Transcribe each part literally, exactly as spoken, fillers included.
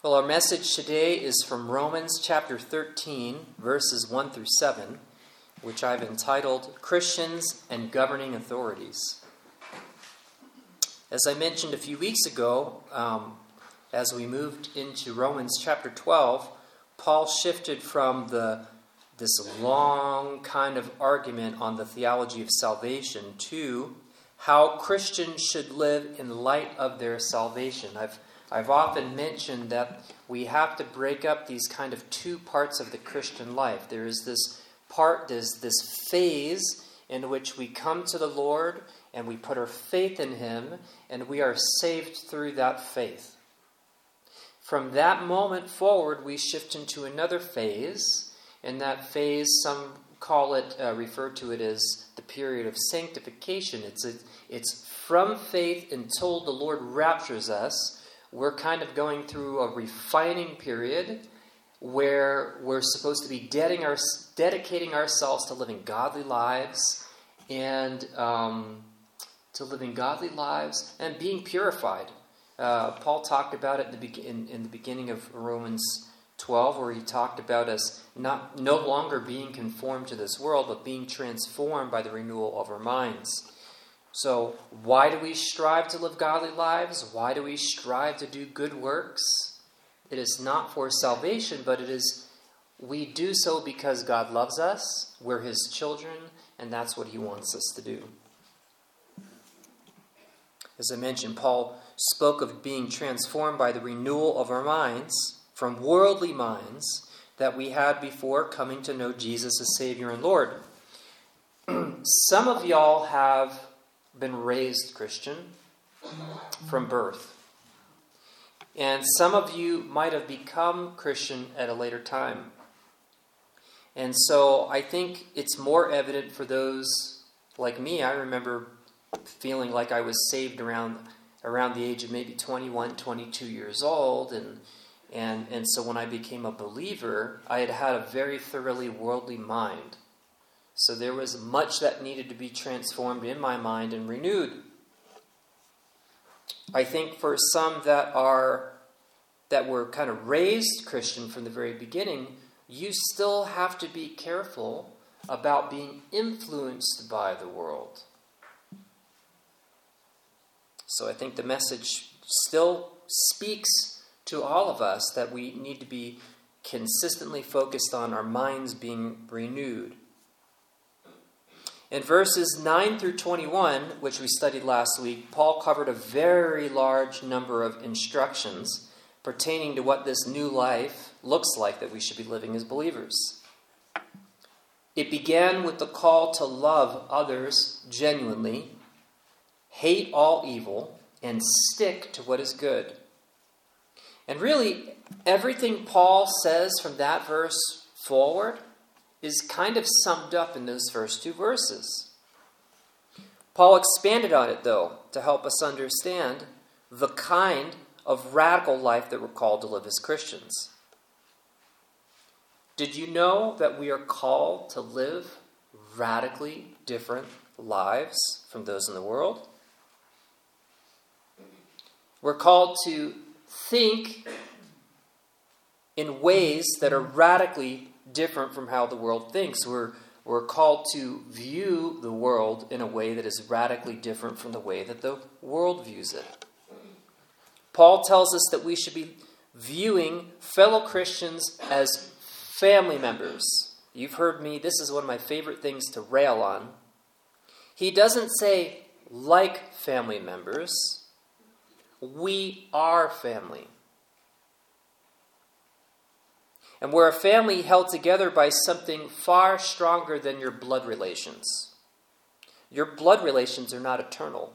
Well, our message today is from Romans chapter thirteen, verses one through seven, which I've entitled Christians and Governing Authorities. As I mentioned a few weeks ago, um, as we moved into Romans chapter twelve, Paul shifted from the this long kind of argument on the theology of salvation to how Christians should live in light of their salvation. I've I've often mentioned that we have to break up these kind of two parts of the Christian life. There is this part, there's this phase in which we come to the Lord and we put our faith in Him and we are saved through that faith. From that moment forward, we shift into another phase. In that phase, some call it, uh, refer to it as the period of sanctification. It's a, it's from faith until the Lord raptures us. We're kind of going through a refining period where we're supposed to be dedicating, our, dedicating ourselves to living godly lives and um, to living godly lives and being purified. Uh, Paul talked about it in the, be- in, in the beginning of Romans twelve, where he talked about us not no longer being conformed to this world, but being transformed by the renewal of our minds. So, why do we strive to live godly lives? Why do we strive to do good works? It is not for salvation, but it is, we do so because God loves us, we're His children, and that's what He wants us to do. As I mentioned, Paul spoke of being transformed by the renewal of our minds from worldly minds that we had before coming to know Jesus as Savior and Lord. Some of y'all have been raised Christian from birth. And some of you might have become Christian at a later time. And so I think it's more evident for those like me. I remember feeling like I was saved around around the age of maybe twenty-one, twenty-two years old. And, and, and so when I became a believer, I had had a very thoroughly worldly mind. So there was much that needed to be transformed in my mind and renewed. I think for some that are that were kind of raised Christian from the very beginning, you still have to be careful about being influenced by the world. So I think the message still speaks to all of us that we need to be consistently focused on our minds being renewed. In verses nine through twenty-one, which we studied last week, Paul covered a very large number of instructions pertaining to what this new life looks like that we should be living as believers. It began with the call to love others genuinely, hate all evil, and stick to what is good. And really, everything Paul says from that verse forward is kind of summed up in those first two verses. Paul expanded on it, though, to help us understand the kind of radical life that we're called to live as Christians. Did you know that we are called to live radically different lives from those in the world? We're called to think in ways that are radically different from how the world thinks. We're, we're called to view the world in a way that is radically different from the way that the world views it. Paul tells us that we should be viewing fellow Christians as family members. You've heard me, this is one of my favorite things to rail on. He doesn't say like family members. We are family. And we're a family held together by something far stronger than your blood relations. Your blood relations are not eternal.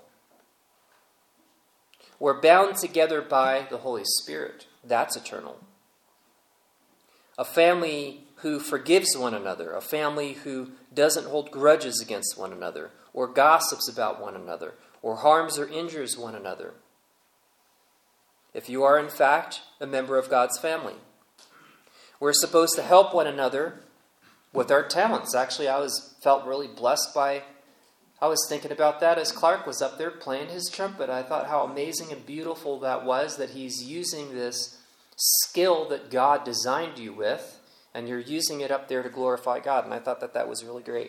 We're bound together by the Holy Spirit. That's eternal. A family who forgives one another. A family who doesn't hold grudges against one another, or gossips about one another, or harms or injures one another. If you are, in fact, a member of God's family. We're supposed to help one another with our talents. Actually, I was felt really blessed by, I was thinking about that as Clark was up there playing his trumpet. I thought how amazing and beautiful that was, that he's using this skill that God designed you with, and you're using it up there to glorify God. And I thought that that was really great.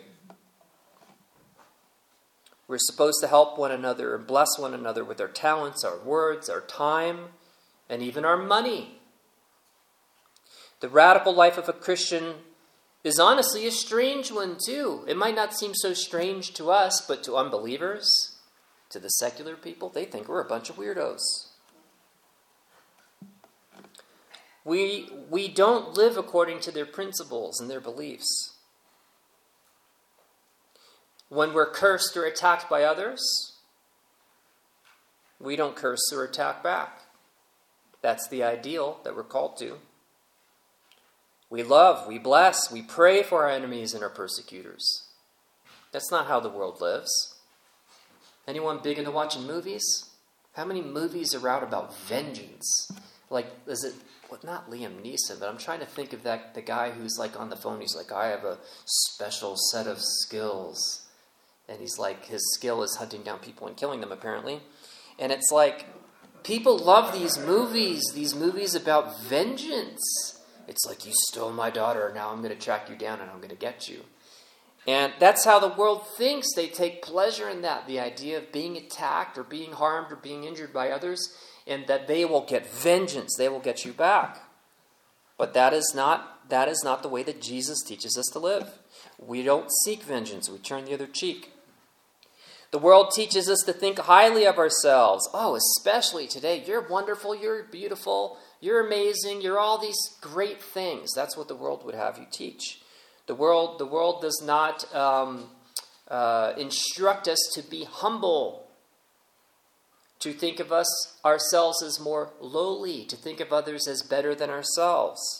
We're supposed to help one another and bless one another with our talents, our words, our time, and even our money. The radical life of a Christian is honestly a strange one too. It might not seem so strange to us, but to unbelievers, to the secular people, they think we're a bunch of weirdos. We, we don't live according to their principles and their beliefs. When we're cursed or attacked by others, we don't curse or attack back. That's the ideal that we're called to. We love, we bless, we pray for our enemies and our persecutors. That's not how the world lives. Anyone big into watching movies? How many movies are out about vengeance? Like, is it, well, not Liam Neeson, but I'm trying to think of that the guy who's like on the phone. He's like, I have a special set of skills. And he's like, his skill is hunting down people and killing them, apparently. And it's like, people love these movies, these movies about vengeance. It's like, you stole my daughter, now I'm going to track you down and I'm going to get you. And that's how the world thinks. They take pleasure in that, the idea of being attacked or being harmed or being injured by others, and that they will get vengeance, they will get you back. But that is not, that is not the way that Jesus teaches us to live. We don't seek vengeance, we turn the other cheek. The world teaches us to think highly of ourselves. Oh, especially today. You're wonderful, you're beautiful, you're amazing, you're all these great things. That's what the world would have you teach. The world, the world does not um, uh, instruct us to be humble, to think of us ourselves as more lowly, to think of others as better than ourselves.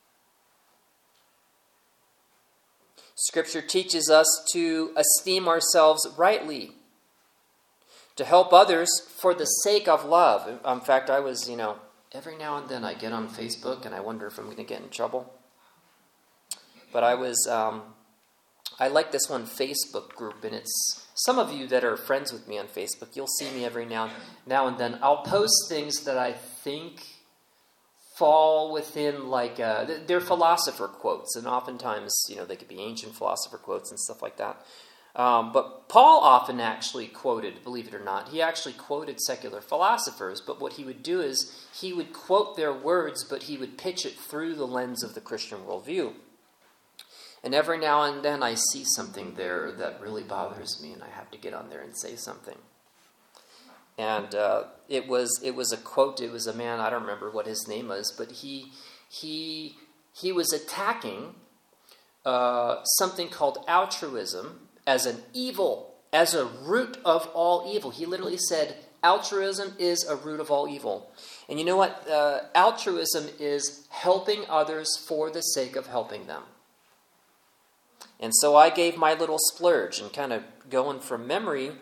Scripture teaches us to esteem ourselves rightly, to help others for the sake of love. In fact, I was, you know, every now and then I get on Facebook and I wonder if I'm going to get in trouble. But I was, um, I like this one Facebook group, and it's some of you that are friends with me on Facebook. You'll see me every now, now and then. I'll post things that I think fall within, like, uh, they're philosopher quotes, and oftentimes, you know, they could be ancient philosopher quotes and stuff like that. Um, but Paul often actually quoted, believe it or not, he actually quoted secular philosophers, but what he would do is he would quote their words, but he would pitch it through the lens of the Christian worldview. And every now and then I see something there that really bothers me, and I have to get on there and say something. And uh, it was it was a quote. It was a man, I don't remember what his name was, but he he he was attacking uh, something called altruism as an evil, as a root of all evil. He literally said altruism is a root of all evil. And you know what? Uh, altruism is helping others for the sake of helping them. And so I gave my little splurge, and kind of going from memory.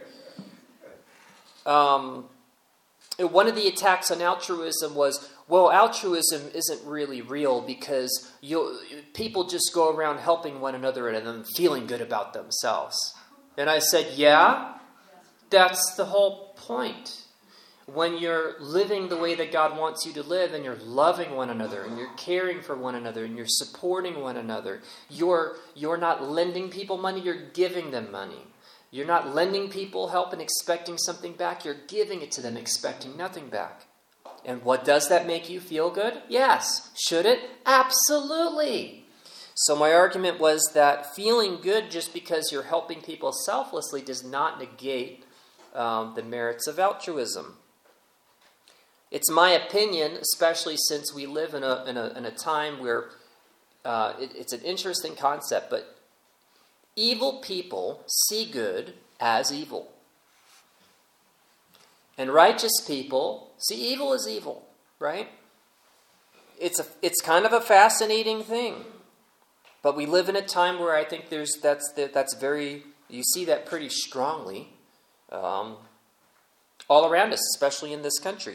Um, one of the attacks on altruism was, well, altruism isn't really real because you people just go around helping one another and then feeling good about themselves. And I said, yeah, that's the whole point. When you're living the way that God wants you to live, and you're loving one another, and you're caring for one another, and you're supporting one another, you're you're not lending people money, you're giving them money. You're not lending people help and expecting something back, you're giving it to them expecting nothing back. And what does that make you feel good? Yes. Should it? Absolutely. So my argument was that feeling good just because you're helping people selflessly does not negate um, the merits of altruism. It's my opinion, especially since we live in a in a, in a time where uh, it, it's an interesting concept, but evil people see good as evil. And righteous people see evil as evil, right? It's a it's kind of a fascinating thing. But we live in a time where I think there's that's that's very, you see that pretty strongly um, all around us, especially in this country.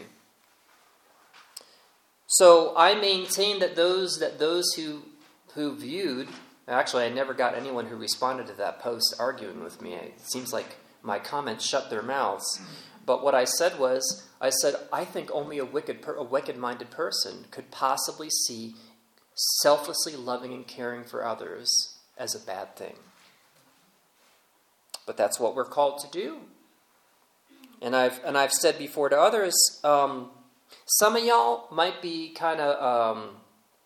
So I maintain that those that those who who viewed, actually I never got anyone who responded to that post arguing with me. It seems like my comments shut their mouths. But what I said was, I said, I think only a wicked, per- a wicked-minded person could possibly see selflessly loving and caring for others as a bad thing. But that's what we're called to do. And I've and I've said before to others, um, some of y'all might be kind of, um,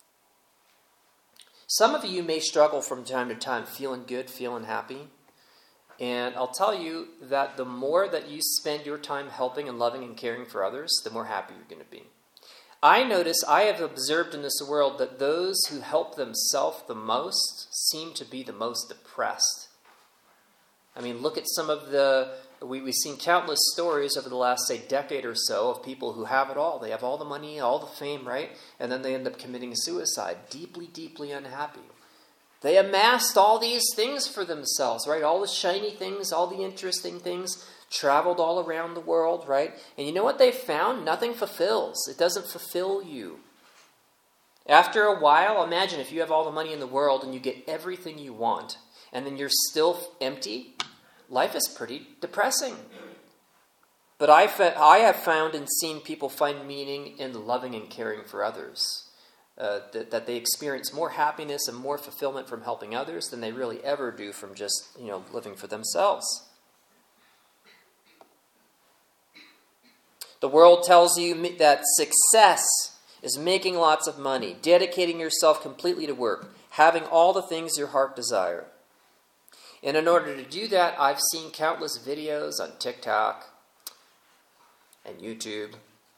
some of you may struggle from time to time feeling good, feeling happy. And I'll tell you that the more that you spend your time helping and loving and caring for others, the more happy you're going to be. I notice, I have observed in this world that those who help themselves the most seem to be the most depressed. I mean, look at some of the, we, we've seen countless stories over the last, say, decade or so of people who have it all. They have all the money, all the fame, right? And then they end up committing suicide, deeply, deeply unhappy. They amassed all these things for themselves, right? All the shiny things, all the interesting things, traveled all around the world, right? And you know what they found? Nothing fulfills. It doesn't fulfill you. After a while, imagine if you have all the money in the world and you get everything you want, and then you're still empty. Life is pretty depressing. But I, fa- I have found and seen people find meaning in loving and caring for others. Uh, that, that they experience more happiness and more fulfillment from helping others than they really ever do from just, you know, living for themselves. The world tells you that success is making lots of money, dedicating yourself completely to work, having all the things your heart desire. And in order to do that, I've seen countless videos on TikTok and YouTube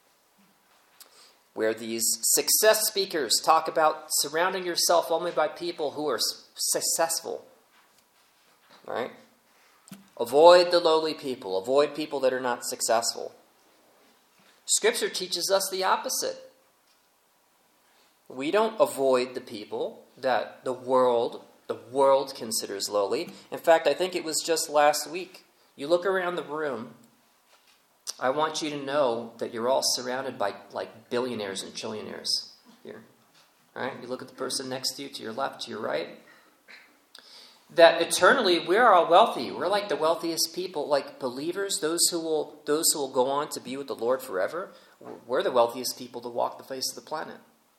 where these success speakers talk about surrounding yourself only by people who are successful, right? Avoid the lowly people. Avoid people that are not successful. Scripture teaches us the opposite. We don't avoid the people that the world, the world considers lowly. In fact, I think it was just last week. You look around the room, I want you to know that you're all surrounded by like billionaires and trillionaires here. All right? You look at the person next to you, to your left, to your right. That eternally we're all wealthy. We're like the wealthiest people, like believers, those who will those who will go on to be with the Lord forever. We're the wealthiest people to walk the face of the planet.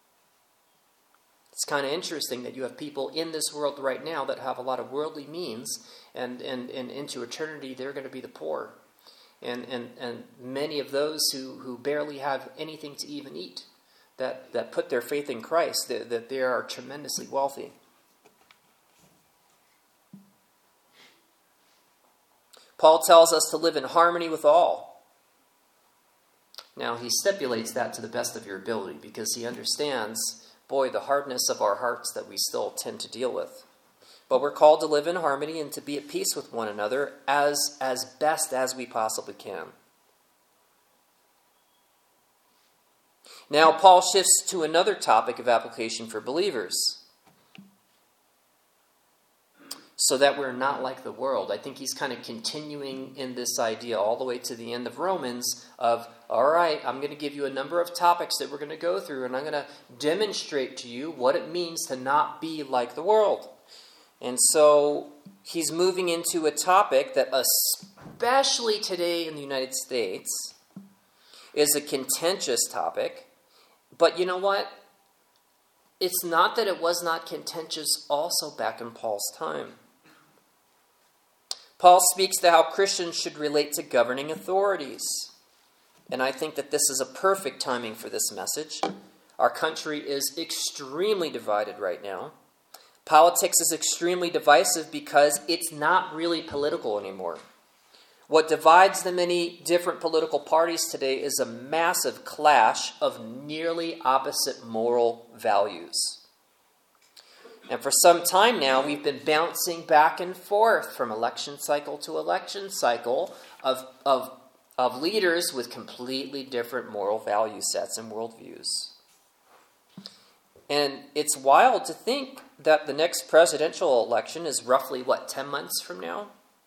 It's kind of interesting that you have people in this world right now that have a lot of worldly means, and, and, and into eternity they're going to be the poor. And, and and many of those who, who barely have anything to even eat, that, that put their faith in Christ, that, that they are tremendously wealthy. Paul tells us to live in harmony with all. Now, he stipulates that to the best of your ability because he understands, boy, the hardness of our hearts that we still tend to deal with. But we're called to live in harmony and to be at peace with one another as, as best as we possibly can. Now, Paul shifts to another topic of application for believers, so that we're not like the world. I think he's kind of continuing in this idea all the way to the end of Romans of, all right, I'm going to give you a number of topics that we're going to go through, and I'm going to demonstrate to you what it means to not be like the world. And so he's moving into a topic that, especially today in the United States, is a contentious topic. But you know what? It's not that it was not contentious also back in Paul's time. Paul speaks to how Christians should relate to governing authorities. And I think that this is a perfect timing for this message. Our country is extremely divided right now. Politics is extremely divisive because it's not really political anymore. What divides the many different political parties today is a massive clash of nearly opposite moral values. And for some time now, we've been bouncing back and forth from election cycle to election cycle of, of, of leaders with completely different moral value sets and worldviews. And it's wild to think that the next presidential election is roughly, what, ten months from now?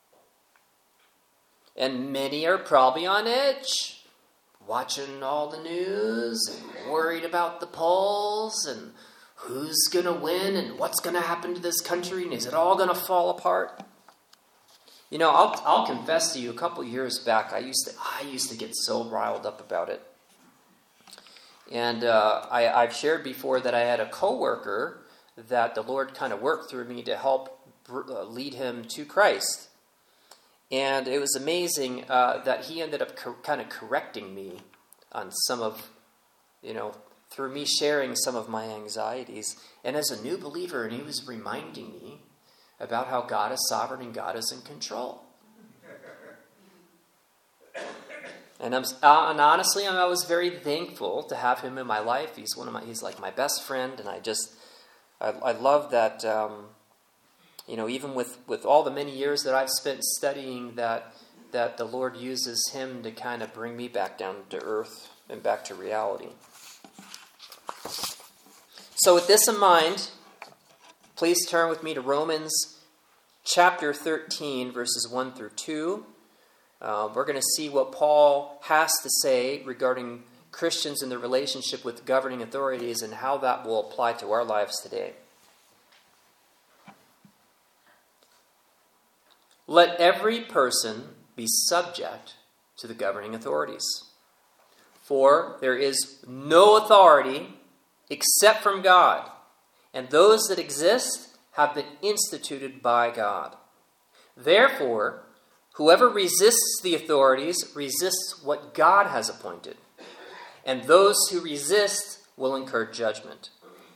And many are probably on edge, watching all the news and worried about the polls and who's going to win and what's going to happen to this country and is it all going to fall apart? You know, I'll I'll confess to you, a couple years back, I used to I used to get so riled up about it. And uh, I, I've shared before that I had a coworker that the Lord kind of worked through me to help uh, lead him to Christ. And it was amazing uh, that he ended up co- kind of correcting me on some of, you know, through me sharing some of my anxieties. And as a new believer, and he was reminding me about how God is sovereign and God is in control. And I'm uh, and honestly, I was very thankful to have him in my life. He's one of my he's like my best friend, and I just I, I love that. Um, you know, even with, with all the many years that I've spent studying, that that the Lord uses him to kind of bring me back down to earth and back to reality. So, with this in mind, please turn with me to Romans chapter thirteen, verses one through two. Uh, we're going to see what Paul has to say regarding Christians and their relationship with governing authorities and how that will apply to our lives today. Let every person be subject to the governing authorities. For there is no authority except from God, and those that exist have been instituted by God. Therefore, whoever resists the authorities resists what God has appointed, and those who resist will incur judgment.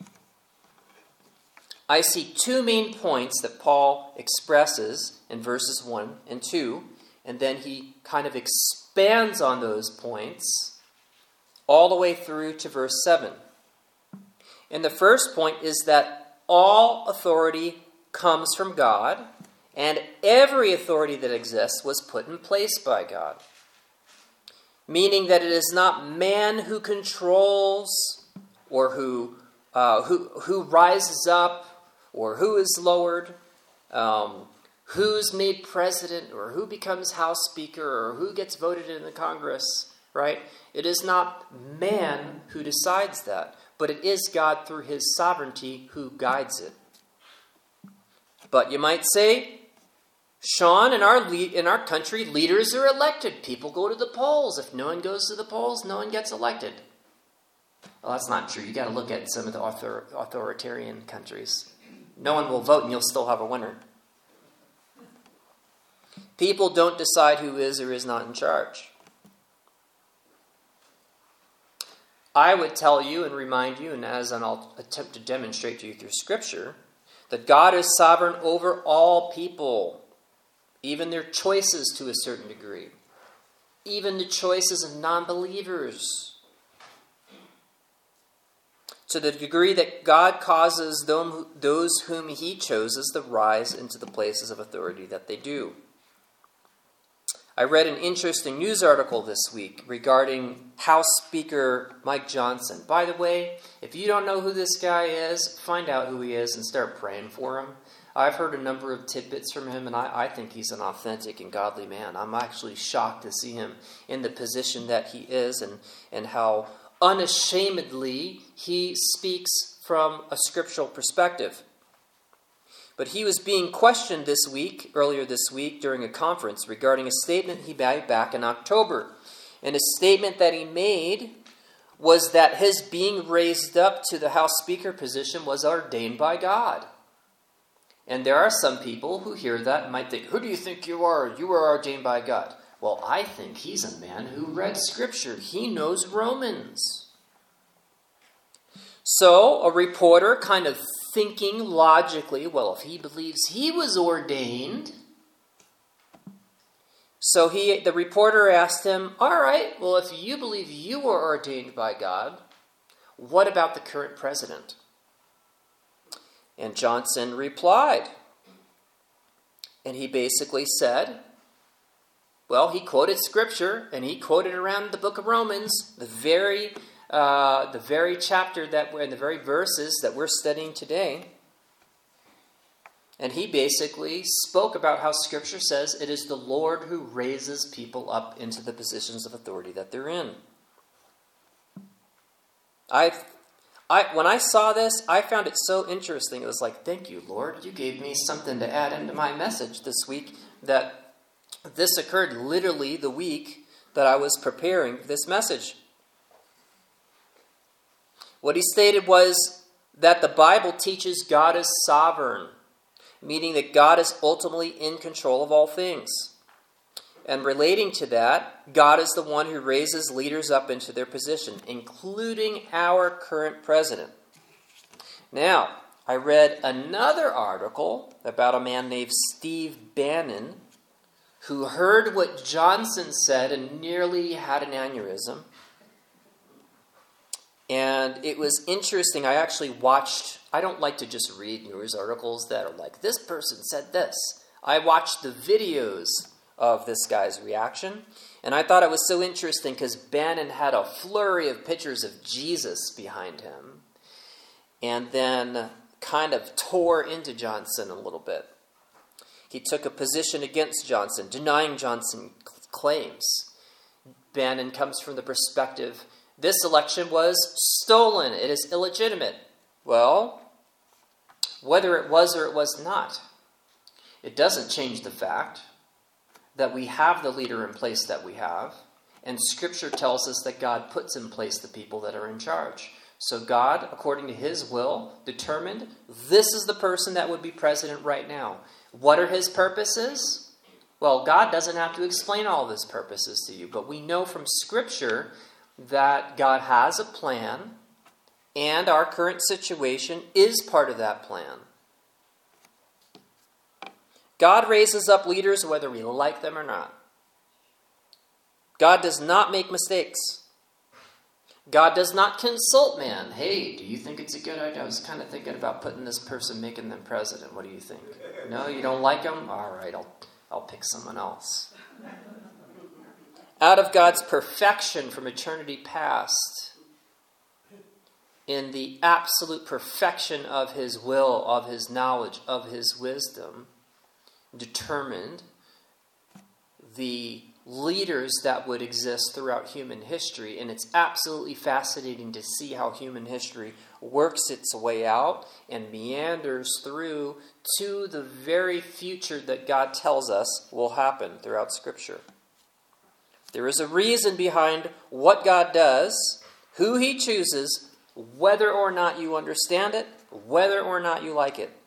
I see two main points that Paul expresses in verses one and two, and then he kind of expands on those points all the way through to verse seven. And the first point is that all authority comes from God, and every authority that exists was put in place by God. Meaning that it is not man who controls or who uh, who who rises up or who is lowered, um, who's made president or who becomes House Speaker or who gets voted in the Congress, right? It is not man who decides that, but it is God through his sovereignty who guides it. But you might say, Sean, in our le- in our country, leaders are elected. People go to the polls. If no one goes to the polls, no one gets elected. Well, that's not true. You got to look at some of the author- authoritarian countries. No one will vote, and you'll still have a winner. People don't decide who is or is not in charge. I would tell you and remind you, and as I'll attempt to demonstrate to you through Scripture, that God is sovereign over all people, even their choices to a certain degree, even the choices of non-believers. To the degree that God causes those whom he chooses to rise into the places of authority that they do. I read an interesting news article this week regarding House Speaker Mike Johnson. By the way, if you don't know who this guy is, find out who he is and start praying for him. I've heard a number of tidbits from him, and I, I think he's an authentic and godly man. I'm actually shocked to see him in the position that he is, and, and how unashamedly he speaks from a scriptural perspective. But he was being questioned this week, earlier this week, during a conference regarding a statement he made back in October. And a statement that he made was that his being raised up to the House Speaker position was ordained by God. And there are some people who hear that and might think, who do you think you are? You are ordained by God. Well, I think he's a man who read Scripture. He knows Romans. So, a reporter kind of thinking logically, well, if he believes he was ordained. So he, the reporter asked him, all right, well, if you believe you were ordained by God, what about the current president? And Johnson replied. And he basically said, well, he quoted Scripture, and he quoted around the book of Romans, the very uh, the very chapter that we're in, the very verses that we're studying today. And he basically spoke about how Scripture says it is the Lord who raises people up into the positions of authority that they're in. I, I, when I saw this, I found it so interesting. It was like, thank you, Lord. You gave me something to add into my message this week that This occurred literally the week that I was preparing this message. What he stated was that the Bible teaches God is sovereign, meaning that God is ultimately in control of all things. And relating to that, God is the one who raises leaders up into their position, including our current president. Now, I read another article about a man named Steve Bannon, who heard what Johnson said and nearly had an aneurysm. And it was interesting. I actually watched, I don't like to just read news articles that are like, this person said this. I watched the videos of this guy's reaction. And I thought it was so interesting because Bannon had a flurry of pictures of Jesus behind him. And then kind of tore into Johnson a little bit. He took a position against Johnson, denying Johnson's claims. Bannon comes from the perspective, this election was stolen. It is illegitimate. Well, whether it was or it was not, it doesn't change the fact that we have the leader in place that we have, and Scripture tells us that God puts in place the people that are in charge. So God, according to his will, determined this is the person that would be president right now. What are his purposes? Well, God doesn't have to explain all of his purposes to you, but we know from Scripture that God has a plan, and our current situation is part of that plan. God raises up leaders whether we like them or not. God does not make mistakes. God does not consult man. Hey, do you think it's a good idea? I was kind of thinking about putting this person, making them president. What do you think? No, you don't like them? All right, I'll, I'll pick someone else. Out of God's perfection from eternity past, in the absolute perfection of his will, of his knowledge, of his wisdom, determined the leaders that would exist throughout human history. And it's absolutely fascinating to see how human history works its way out and meanders through to the very future that God tells us will happen throughout Scripture. There is a reason behind what God does, who he chooses, whether or not you understand it, whether or not you like it.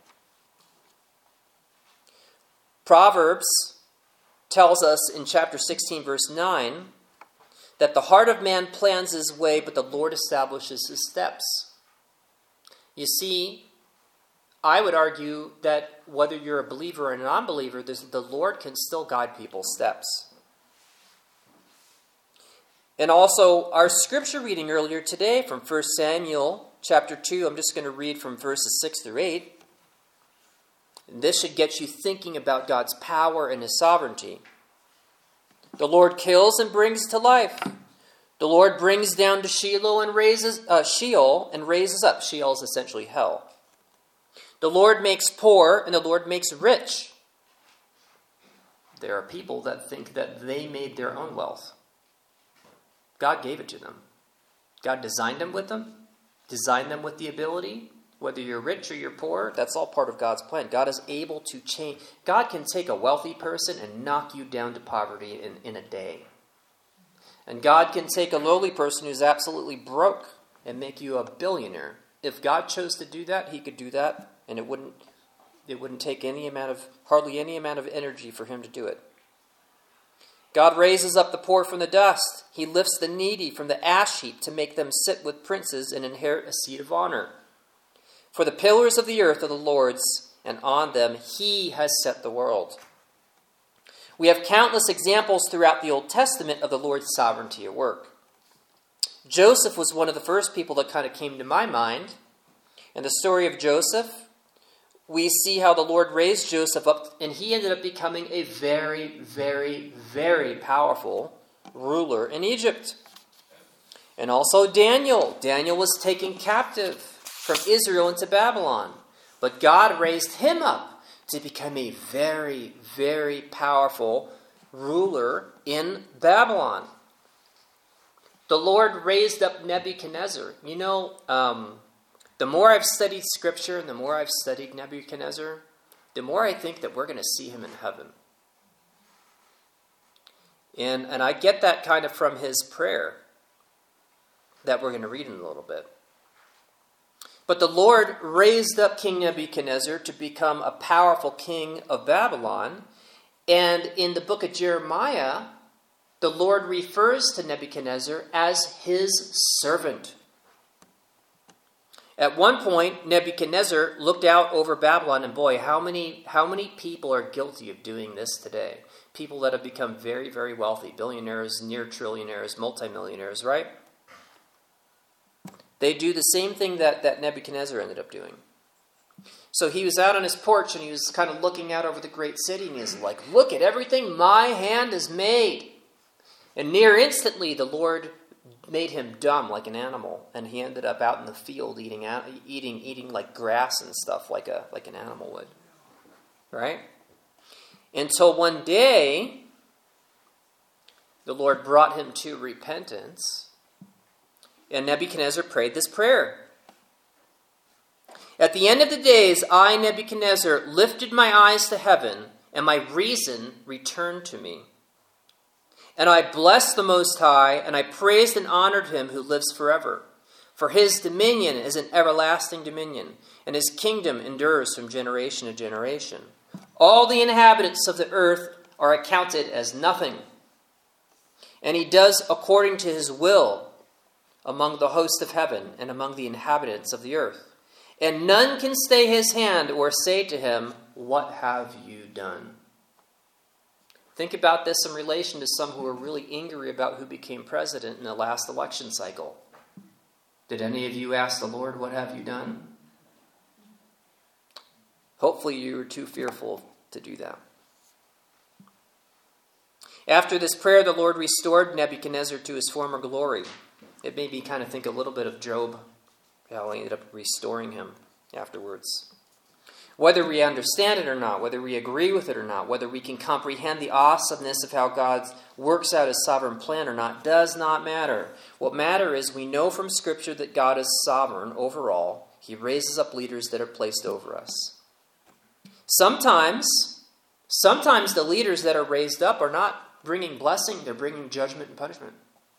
Proverbs tells us in chapter sixteen, verse nine, that the heart of man plans his way, but the Lord establishes his steps. You see, I would argue that whether you're a believer or a non-believer, the Lord can still guide people's steps. And also, our scripture reading earlier today from First Samuel chapter two, I'm just going to read from verses six through eight. And this should get you thinking about God's power and his sovereignty. The Lord kills and brings to life. The Lord brings down to Sheol and raises uh, Sheol and raises up. Sheol is essentially hell. The Lord makes poor and the Lord makes rich. There are people that think that they made their own wealth. God gave it to them. God designed them with them, designed them with the ability. Whether you're rich or you're poor, that's all part of God's plan. God is able to change. God can take a wealthy person and knock you down to poverty in, in a day. And God can take a lowly person who's absolutely broke and make you a billionaire. If God chose to do that, he could do that, and it wouldn't it wouldn't take any amount of hardly any amount of energy for him to do it. God raises up the poor from the dust. He lifts the needy from the ash heap to make them sit with princes and inherit a seat of honor. For the pillars of the earth are the Lord's, and on them he has set the world. We have countless examples throughout the Old Testament of the Lord's sovereignty at work. Joseph was one of the first people that kind of came to my mind. In the story of Joseph, we see how the Lord raised Joseph up, and he ended up becoming a very, very, very powerful ruler in Egypt. And also Daniel. Daniel was taken captive from Israel into Babylon. But God raised him up to become a very, very powerful ruler in Babylon. The Lord raised up Nebuchadnezzar. You know, um, the more I've studied Scripture and the more I've studied Nebuchadnezzar, the more I think that we're going to see him in heaven. And, and I get that kind of from his prayer that we're going to read in a little bit. But the Lord raised up King Nebuchadnezzar to become a powerful king of Babylon. And in the book of Jeremiah, the Lord refers to Nebuchadnezzar as his servant. At one point, Nebuchadnezzar looked out over Babylon, and boy, how many, how many people are guilty of doing this today? People that have become very, very wealthy, billionaires, near trillionaires, multimillionaires, right? They do the same thing that, that Nebuchadnezzar ended up doing. So he was out on his porch, and he was kind of looking out over the great city, and he was like, look at everything my hand has made. And near instantly, the Lord made him dumb like an animal, and he ended up out in the field eating eating eating like grass and stuff like a like an animal would. Right? Until one day the Lord brought him to repentance, and Nebuchadnezzar prayed this prayer. At the end of the days, I, Nebuchadnezzar, lifted my eyes to heaven, and my reason returned to me. And I blessed the Most High, and I praised and honored him who lives forever. For his dominion is an everlasting dominion, and his kingdom endures from generation to generation. All the inhabitants of the earth are accounted as nothing. And he does according to his will among the host of heaven and among the inhabitants of the earth. And none can stay his hand or say to him, what have you done? Think about this in relation to some who are really angry about who became president in the last election cycle. Did any of you ask the Lord, what have you done? Hopefully you were too fearful to do that. After this prayer, the Lord restored Nebuchadnezzar to his former glory. It made me kind of think a little bit of Job, how he ended up restoring him afterwards. Whether we understand it or not, whether we agree with it or not, whether we can comprehend the awesomeness of how God works out his sovereign plan or not, does not matter. What matters is we know from Scripture that God is sovereign over all. He raises up leaders that are placed over us. Sometimes, sometimes the leaders that are raised up are not bringing blessing, they're bringing judgment and punishment.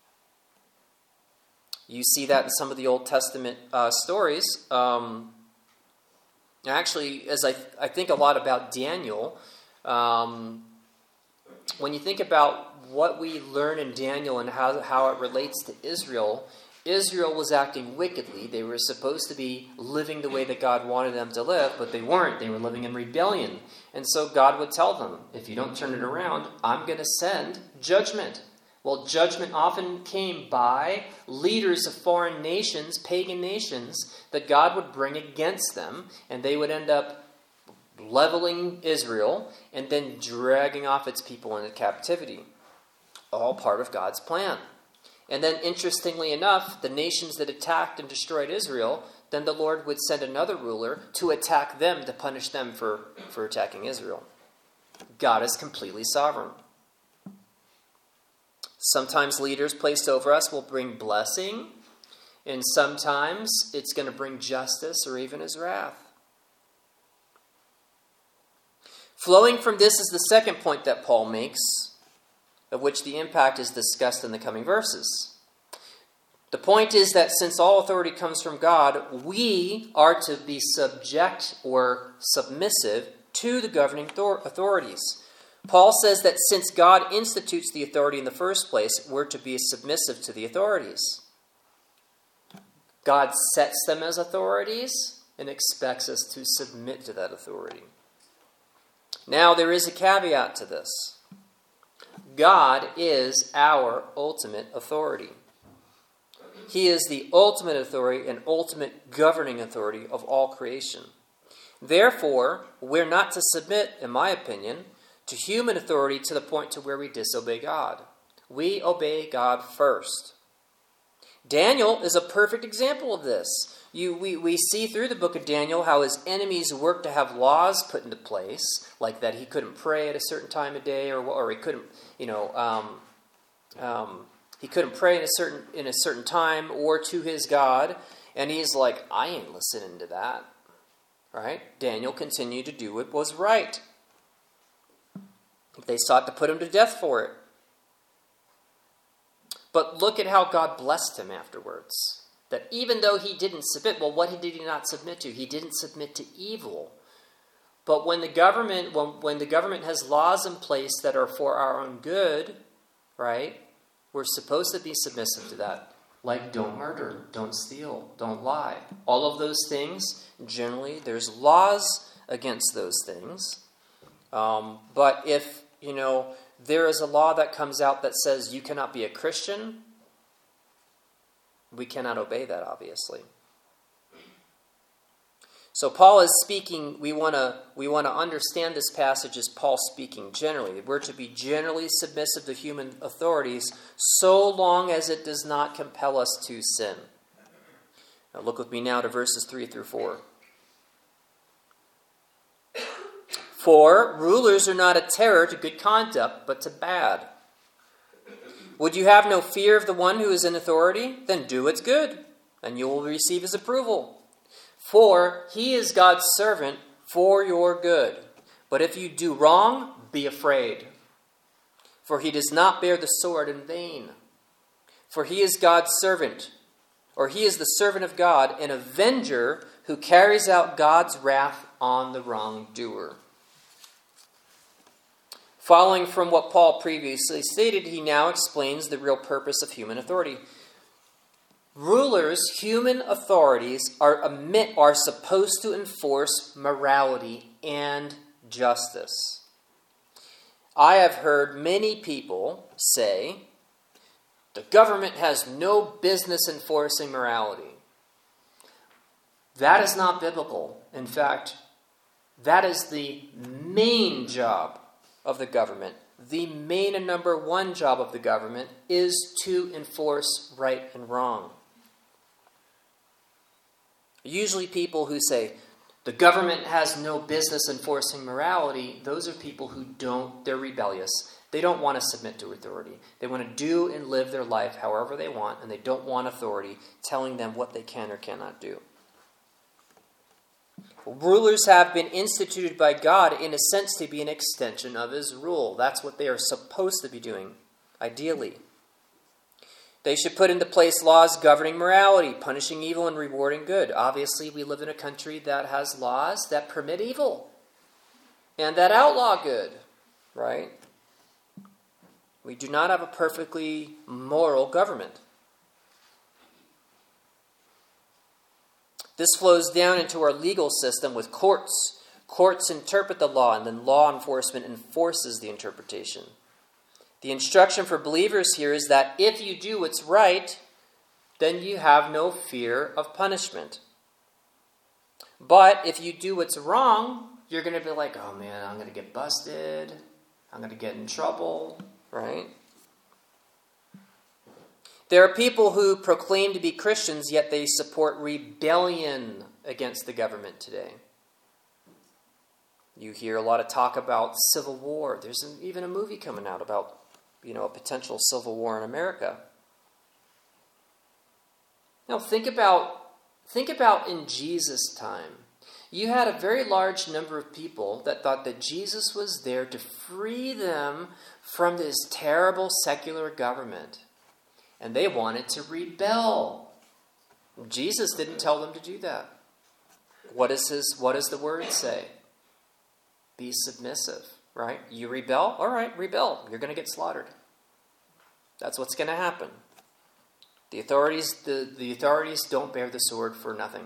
You see that in some of the Old Testament uh, stories. Um, actually, as I, I think a lot about Daniel, um, when you think about what we learn in Daniel and how, how it relates to Israel, Israel was acting wickedly. They were supposed to be living the way that God wanted them to live, but they weren't. They were living in rebellion. And so God would tell them, if you don't turn it around, I'm going to send judgment. Well, judgment often came by leaders of foreign nations, pagan nations, that God would bring against them, and they would end up leveling Israel and then dragging off its people into captivity. All part of God's plan. And then, interestingly enough, the nations that attacked and destroyed Israel, then the Lord would send another ruler to attack them to punish them for, for attacking Israel. God is completely sovereign. Sometimes leaders placed over us will bring blessing, and sometimes it's going to bring justice or even his wrath. Flowing from this is the second point that Paul makes, of which the impact is discussed in the coming verses. The point is that since all authority comes from God, we are to be subject or submissive to the governing authorities. Paul says that since God institutes the authority in the first place, we're to be submissive to the authorities. God sets them as authorities and expects us to submit to that authority. Now, there is a caveat to this. God is our ultimate authority. He is the ultimate authority and ultimate governing authority of all creation. Therefore, we're not to submit, in my opinion, to human authority to the point to where we disobey God. We obey God first. Daniel is a perfect example of this. You, we, we see through the book of Daniel how his enemies worked to have laws put into place, like that he couldn't pray at a certain time of day, or or he couldn't, you know, um, um, he couldn't pray in a certain in a certain time or to his God. And he's like, I ain't listening to that, right? Daniel continued to do what was right. They sought to put him to death for it. But look at how God blessed him afterwards. That even though he didn't submit, well, what did he not submit to? He didn't submit to evil. But when the government, when, when the government has laws in place that are for our own good, right, we're supposed to be submissive to that. Like don't murder, don't steal, don't lie. All of those things, generally, there's laws against those things. Um, but if, you know, there is a law that comes out that says you cannot be a Christian, we cannot obey that, obviously. So Paul is speaking, we want to we want to understand this passage as Paul speaking generally. We're to be generally submissive to human authorities so long as it does not compel us to sin. Now look with me now to verses three through four. For rulers are not a terror to good conduct, but to bad. Would you have no fear of the one who is in authority? Then do what's good, and you will receive his approval. For he is God's servant for your good. But if you do wrong, be afraid. For he does not bear the sword in vain. For he is God's servant, or he is the servant of God, an avenger who carries out God's wrath on the wrongdoer. Following from what Paul previously stated, he now explains the real purpose of human authority. Rulers, human authorities, are, admit, are supposed to enforce morality and justice. I have heard many people say, the government has no business enforcing morality. That is not biblical. In fact, that is the main job of the government. The main and number one job of the government is to enforce right and wrong. Usually people who say, the government has no business enforcing morality, those are people who don't, they're rebellious. They don't want to submit to authority. They want to do and live their life however they want, and they don't want authority telling them what they can or cannot do. Rulers have been instituted by God in a sense to be an extension of his rule. That's what they are supposed to be doing, ideally. They should put into place laws governing morality, punishing evil and rewarding good. Obviously, we live in a country that has laws that permit evil and that outlaw good, right? We do not have a perfectly moral government. This flows down into our legal system with courts. Courts interpret the law, and then law enforcement enforces the interpretation. The instruction for believers here is that if you do what's right, then you have no fear of punishment. But if you do what's wrong, you're going to be like, oh man, I'm going to get busted. I'm going to get in trouble, right? There are people who proclaim to be Christians, yet they support rebellion against the government today. You hear a lot of talk about civil war. There's an, even a movie coming out about, you know, a potential civil war in America. Now think about, think about in Jesus' time. You had a very large number of people that thought that Jesus was there to free them from this terrible secular government. And they wanted to rebel. Jesus didn't tell them to do that. What is his, what does the word say? Be submissive, right? You rebel? All right, rebel. You're going to get slaughtered. That's what's going to happen. The authorities, the, the authorities don't bear the sword for nothing.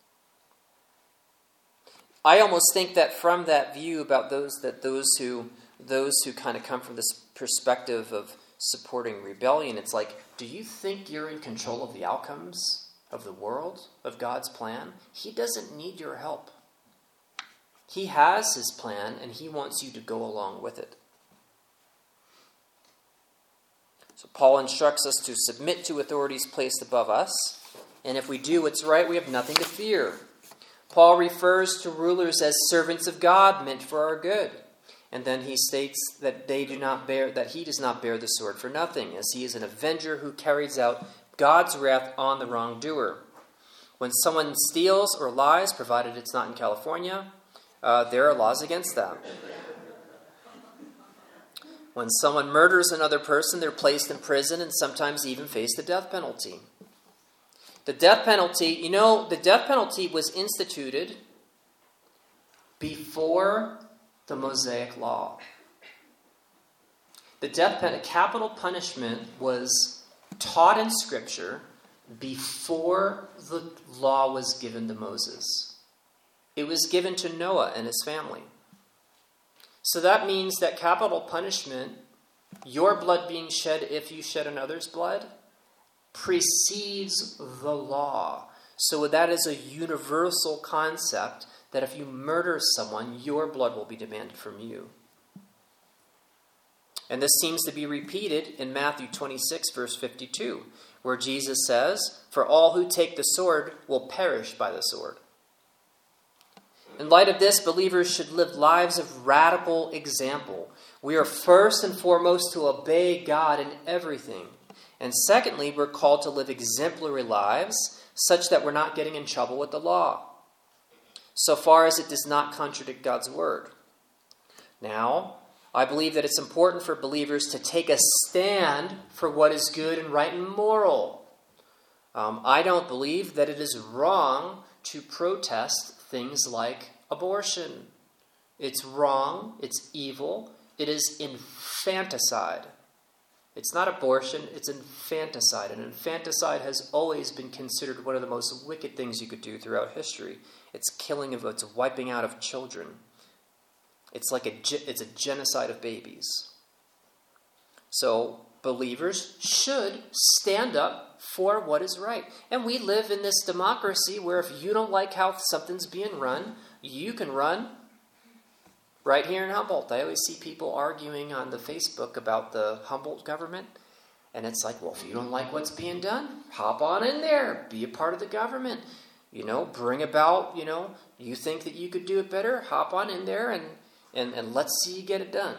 I almost think that from that view about those that those who those who kind of come from this perspective of supporting rebellion, it's like, do you think you're in control of the outcomes of the world, of God's plan? He doesn't need your help. He has his plan, and he wants you to go along with it. So Paul instructs us to submit to authorities placed above us, and if we do what's right, we have nothing to fear. Paul refers to rulers as servants of God, meant for our good. And then he states that they do not bear, that he does not bear the sword for nothing, as he is an avenger who carries out God's wrath on the wrongdoer. When someone steals or lies, provided it's not in California, uh, there are laws against that. When someone murders another person, they're placed in prison and sometimes even face the death penalty. The death penalty, you know, the death penalty was instituted before the Mosaic Law. The death penalty, capital punishment, was taught in Scripture before the law was given to Moses. It was given to Noah and his family. So that means that capital punishment, your blood being shed if you shed another's blood, precedes the law. So that is a universal concept that if you murder someone, your blood will be demanded from you. And this seems to be repeated in Matthew twenty-six, verse fifty-two, where Jesus says, "For all who take the sword will perish by the sword." In light of this, believers should live lives of radical example. We are first and foremost to obey God in everything. And secondly, we're called to live exemplary lives such that we're not getting in trouble with the law, so far as it does not contradict God's word. Now, I believe that it's important for believers to take a stand for what is good and right and moral. Um, I don't believe that it is wrong to protest things like abortion. It's wrong, it's evil, it is infanticide. It's not abortion, it's infanticide. And infanticide has always been considered one of the most wicked things you could do throughout history. It's killing of, it's wiping out of children. It's like a, it's a genocide of babies. So believers should stand up for what is right. And we live in this democracy where if you don't like how something's being run, you can run right here in Humboldt. I always see people arguing on the Facebook about the Humboldt government. And it's like, well, if you don't like what's being done, hop on in there. Be a part of the government. You know, bring about, you know, you think that you could do it better, hop on in there and, and, and let's see you get it done.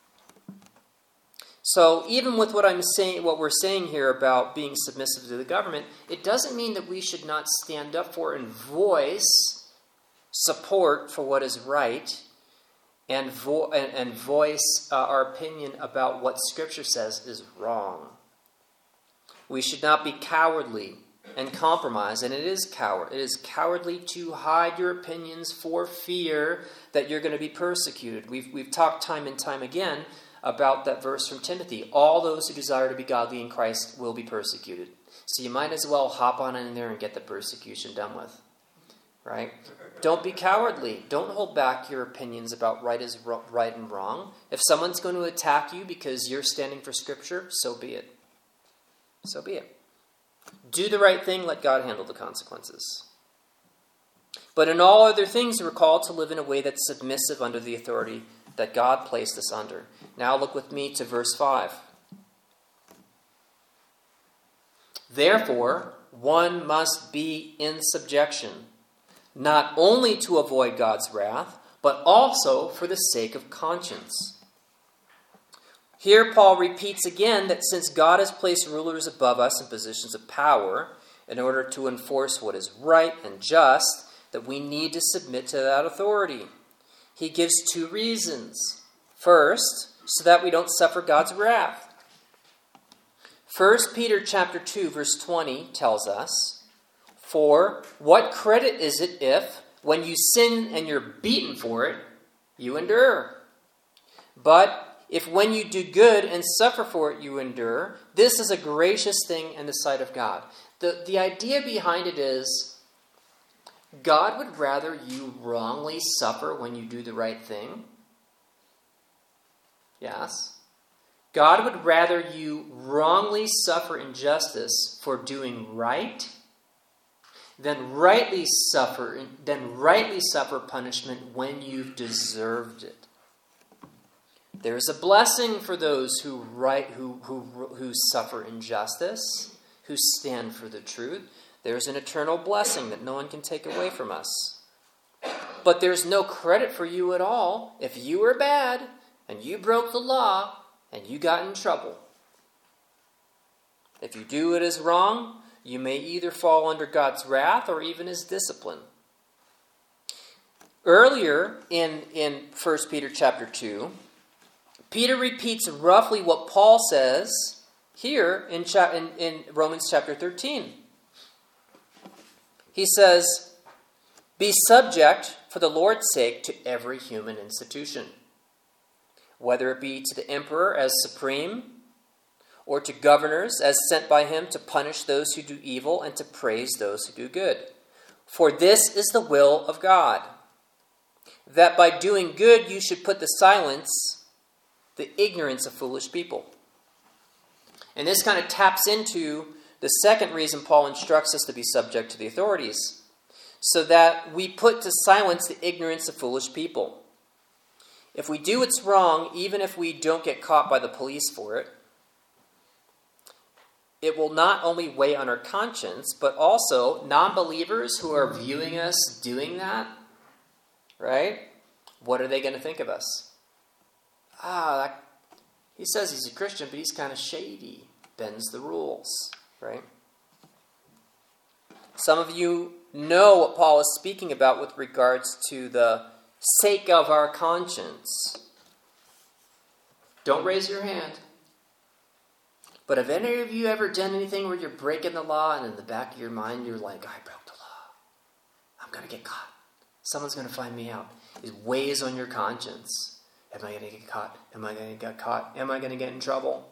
So even with what I'm saying, what we're saying here about being submissive to the government, it doesn't mean that we should not stand up for and voice support for what is right and, vo- and, and voice uh, our opinion about what Scripture says is wrong. We should not be cowardly and compromise, and it is coward. It is cowardly to hide your opinions for fear that you're going to be persecuted. We've we've talked time and time again about that verse from Timothy. All those who desire to be godly in Christ will be persecuted. So you might as well hop on in there and get the persecution done with. Right? Don't be cowardly. Don't hold back your opinions about right is right and wrong. If someone's going to attack you because you're standing for Scripture, so be it. So be it. Do the right thing, let God handle the consequences. But in all other things, we're called to live in a way that's submissive under the authority that God placed us under. Now look with me to verse five. Therefore, one must be in subjection, not only to avoid God's wrath, but also for the sake of conscience. Here Paul repeats again that since God has placed rulers above us in positions of power in order to enforce what is right and just, that we need to submit to that authority. He gives two reasons. First, so that we don't suffer God's wrath. First Peter chapter two, verse twenty tells us, "For what credit is it if, when you sin and you're beaten for it, you endure? But if when you do good and suffer for it you endure, this is a gracious thing in the sight of God." The, the idea behind it is, God would rather you wrongly suffer when you do the right thing. Yes. God would rather you wrongly suffer injustice for doing right than rightly suffer than rightly suffer punishment when you've deserved it. There is a blessing for those who right who who who suffer injustice, who stand for the truth. There's an eternal blessing that no one can take away from us. But there's no credit for you at all if you were bad and you broke the law and you got in trouble. If you do it as wrong, you may either fall under God's wrath or even his discipline. Earlier in, in First Peter chapter two, Peter repeats roughly what Paul says here in, cha- in, in Romans chapter thirteen. He says, "Be subject for the Lord's sake to every human institution, whether it be to the emperor as supreme, or to governors as sent by him to punish those who do evil and to praise those who do good. For this is the will of God, that by doing good you should put to silence the ignorance of foolish people." And this kind of taps into the second reason Paul instructs us to be subject to the authorities, so that we put to silence the ignorance of foolish people. If we do what's wrong, even if we don't get caught by the police for it, it will not only weigh on our conscience, but also non-believers who are viewing us doing that, right? What are they going to think of us? Ah, that, he says he's a Christian, but he's kind of shady, bends the rules, right? Some of you know what Paul is speaking about with regards to the sake of our conscience. Don't raise your hand. But have any of you ever done anything where you're breaking the law and in the back of your mind you're like, I broke the law. I'm going to get caught. Someone's going to find me out. It weighs on your conscience. Am I going to get caught? Am I going to get caught? Am I going to get in trouble?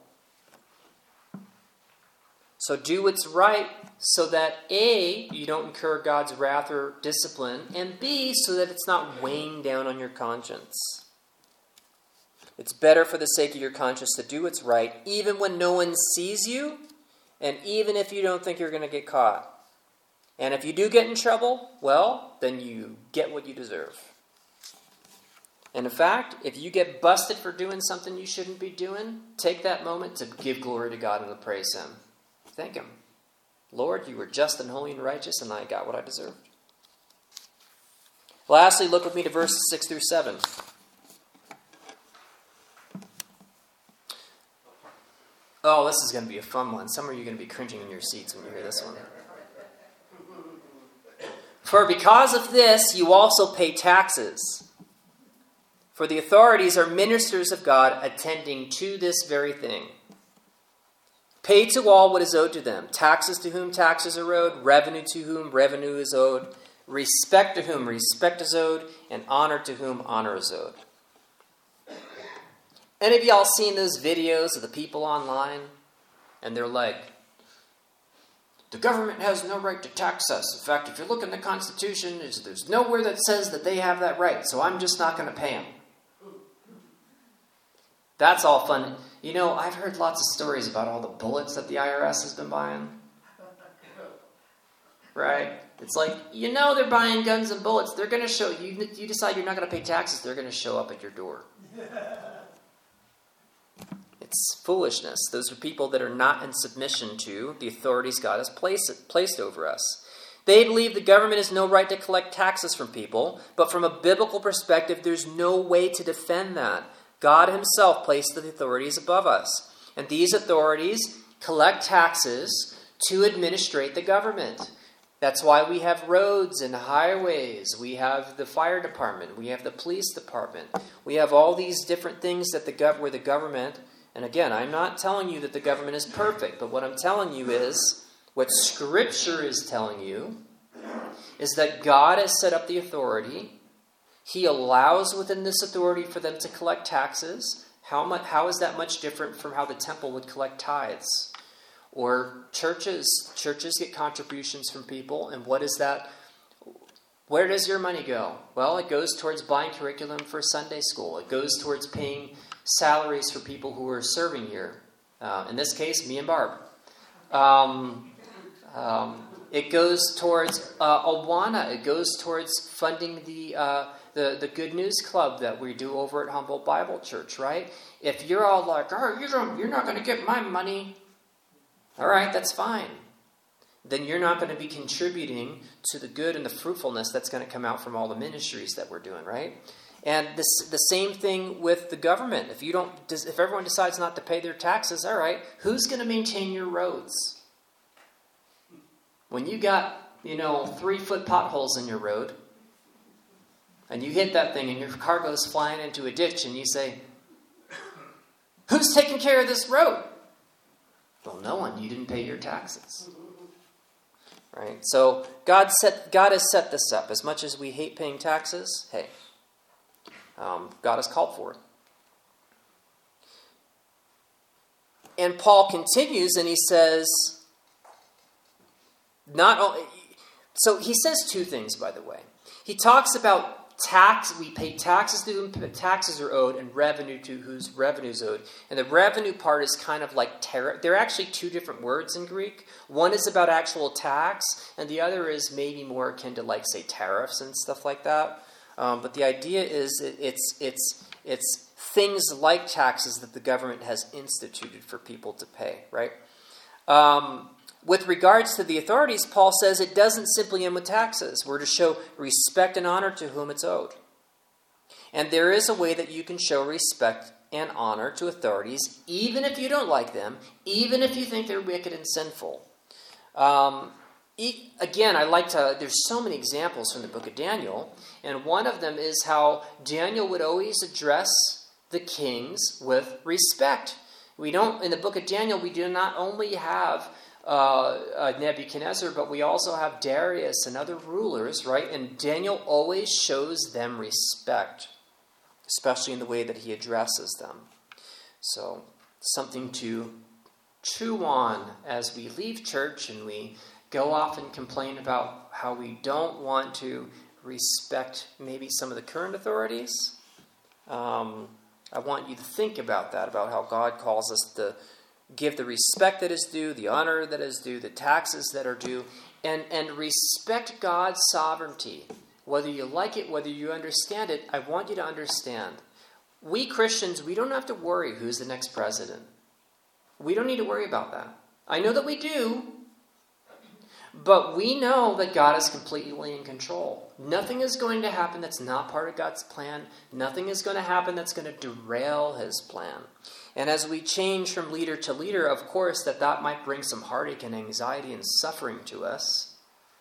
So do what's right so that A, you don't incur God's wrath or discipline, and B, so that it's not weighing down on your conscience. It's better for the sake of your conscience to do what's right, even when no one sees you, and even if you don't think you're going to get caught. And if you do get in trouble, well, then you get what you deserve. And in fact, if you get busted for doing something you shouldn't be doing, take that moment to give glory to God and to praise Him. Thank Him. Lord, you were just and holy and righteous, and I got what I deserved. Lastly, look with me to verses six through seven. Oh, this is going to be a fun one. Some of you are going to be cringing in your seats when you hear this one. "For because of this, you also pay taxes. For the authorities are ministers of God, attending to this very thing. Pay to all what is owed to them. Taxes to whom taxes are owed, revenue to whom revenue is owed, respect to whom respect is owed, and honor to whom honor is owed." Any of y'all seen those videos of the people online? And they're like, the government has no right to tax us. In fact, if you look in the Constitution, there's nowhere that says that they have that right, so I'm just not going to pay them. That's all fun. You know, I've heard lots of stories about all the bullets that the I R S has been buying. Right? It's like, you know they're buying guns and bullets. They're going to show you, you decide you're not going to pay taxes, they're going to show up at your door. It's foolishness. Those are people that are not in submission to the authorities God has placed, placed over us. They believe the government has no right to collect taxes from people, but from a biblical perspective, there's no way to defend that. God Himself placed the authorities above us. And these authorities collect taxes to administrate the government. That's why we have roads and highways. We have the fire department. We have the police department. We have all these different things that the gov- where the government... And again, I'm not telling you that the government is perfect, but what I'm telling you is, what Scripture is telling you, is that God has set up the authority. He allows within this authority for them to collect taxes. How much? How is that much different from how the temple would collect tithes? Or churches. Churches get contributions from people, and what is that? Where does your money go? Well, it goes towards buying curriculum for Sunday school. It goes towards paying salaries for people who are serving here. Uh, in this case, me and Barb. Um, um, it goes towards uh, Awana. It goes towards funding the, uh, the the Good News Club that we do over at Humboldt Bible Church, right? If you're all like, oh, you don't, you're not going to get my money. All right, that's fine. Then you're not going to be contributing to the good and the fruitfulness that's going to come out from all the ministries that we're doing, right? And this, the same thing with the government. If you don't, if everyone decides not to pay their taxes, all right, who's going to maintain your roads? When you got, you know, three foot potholes in your road, and you hit that thing and your car goes flying into a ditch, and you say, Who's taking care of this road? Well, no one. You didn't pay your taxes. Right? So God set God has set this up. As much as we hate paying taxes, hey, um, God has called for it. And Paul continues and he says, not only, so he says two things, by the way. He talks about tax, we pay taxes to whom taxes are owed, and revenue to whose revenue is owed. And the revenue part is kind of like tariff. They're actually two different words in Greek. One is about actual tax, and the other is maybe more akin to, like, say, tariffs and stuff like that. Um, but the idea is it, it's it's it's things like taxes that the government has instituted for people to pay, right? Um, with regards to the authorities, Paul says it doesn't simply end with taxes. We're to show respect and honor to whom it's owed. And there is a way that you can show respect and honor to authorities, even if you don't like them, even if you think they're wicked and sinful. Um, e- again, I like to, there's so many examples from the book of Daniel, and one of them is how Daniel would always address the kings with respect. We don't, in the book of Daniel, we do not only have uh, uh, Nebuchadnezzar, but we also have Darius and other rulers, right? And Daniel always shows them respect, especially in the way that he addresses them. So, something to chew on as we leave church and we go off and complain about how we don't want to respect maybe some of the current authorities. Um, I want you to think about that, about how God calls us to give the respect that is due, the honor that is due, the taxes that are due, and, and respect God's sovereignty. Whether you like it, whether you understand it, I want you to understand. We Christians, we don't have to worry who's the next president. We don't need to worry about that. I know that we do, but we know that God is completely in control. Nothing is going to happen that's not part of God's plan. Nothing is going to happen that's going to derail his plan. And as we change from leader to leader, of course, that that might bring some heartache and anxiety and suffering to us.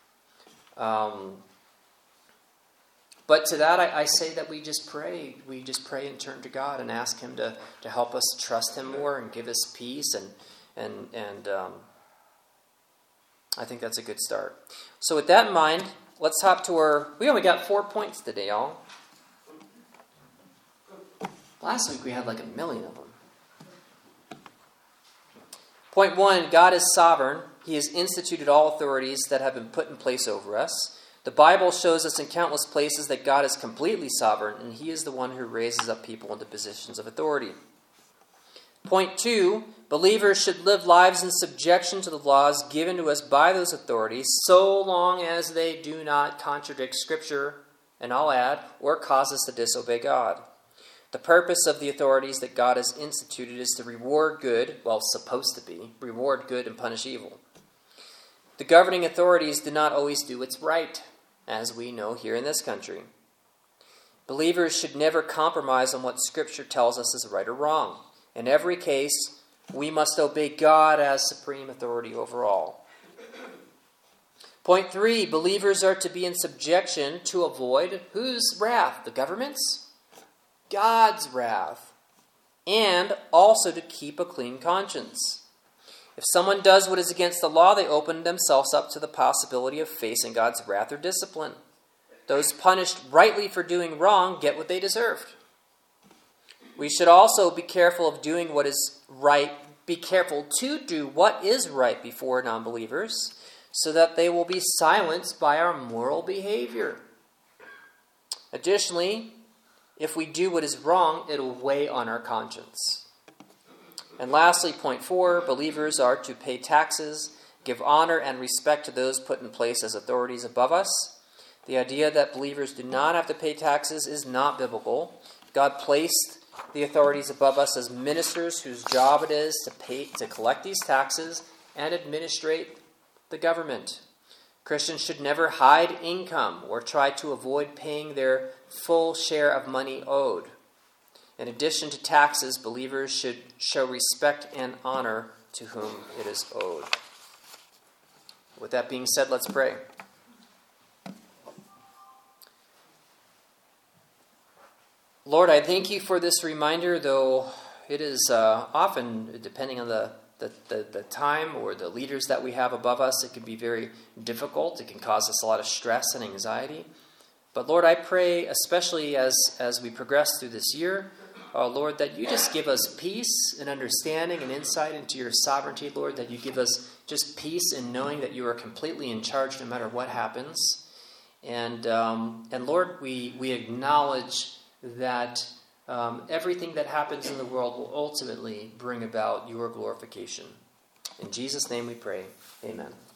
Um, but to that, I, I say that we just pray. We just pray and turn to God and ask him to, to help us trust him more and give us peace. And, and, and um, I think that's a good start. So with that in mind, let's hop to our... We only got four points today, y'all. Last week we had like a million of them. Point one, God is sovereign. He has instituted all authorities that have been put in place over us. The Bible shows us in countless places that God is completely sovereign, and he is the one who raises up people into positions of authority. Point two, believers should live lives in subjection to the laws given to us by those authorities, so long as they do not contradict Scripture, and I'll add, or cause us to disobey God. The purpose of the authorities that God has instituted is to reward good, well, supposed to be, reward good and punish evil. The governing authorities do not always do what's right, as we know here in this country. Believers should never compromise on what Scripture tells us is right or wrong. In every case, we must obey God as supreme authority over all. Point three, believers are to be in subjection to avoid whose wrath? The government's? God's wrath. And also to keep a clean conscience. If someone does what is against the law, they open themselves up to the possibility of facing God's wrath or discipline. Those punished rightly for doing wrong get what they deserved. We should also be careful of doing what is right, be careful to do what is right before non-believers, so that they will be silenced by our moral behavior. Additionally, if we do what is wrong, it'll weigh on our conscience. And lastly, point four, believers are to pay taxes, give honor and respect to those put in place as authorities above us. The idea that believers do not have to pay taxes is not biblical. God placed the authorities above us as ministers whose job it is to pay, to collect these taxes and administrate the government. Christians should never hide income or try to avoid paying their full share of money owed. In addition to taxes, believers should show respect and honor to whom it is owed. With that being said, let's pray. Lord, I thank you for this reminder, though it is uh, often, depending on the, the, the, the time or the leaders that we have above us, it can be very difficult. It can cause us a lot of stress and anxiety. But Lord, I pray, especially as, as we progress through this year, uh, Lord, that you just give us peace and understanding and insight into your sovereignty, Lord, that you give us just peace in knowing that you are completely in charge no matter what happens. And, um, and Lord, we, we acknowledge that um, everything that happens in the world will ultimately bring about your glorification. In Jesus' name we pray. Amen.